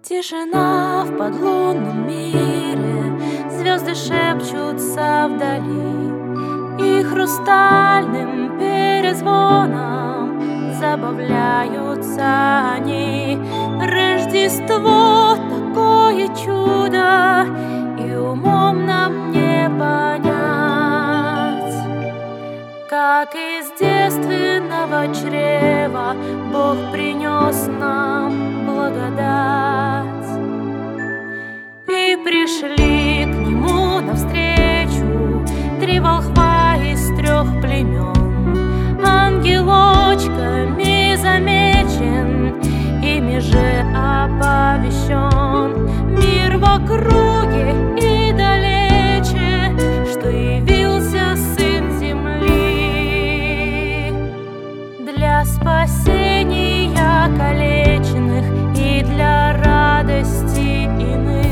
Тишина в подлунном мире, звезды шепчутся вдали, и хрустальным перезвоном забавляются они. Рождество — такое чудо, и умом нам не понять, как из девственного чрева Бог принес нам благодать. И пришли к Нему навстречу три волхва из трех племен. Ангелочками замечен, ими же оповещен мир в округе и далече, что явился Сын земли для спасения калеченных и для радости иным.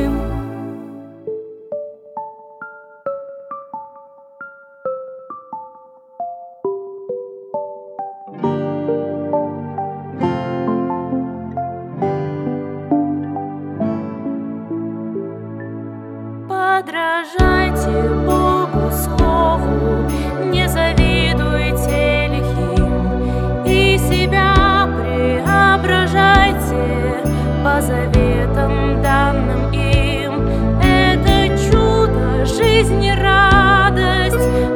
Подражайте Богу слову, не завидуйте лихим, и себя преображайте по заветам, данным им. Это чудо, жизнь и радость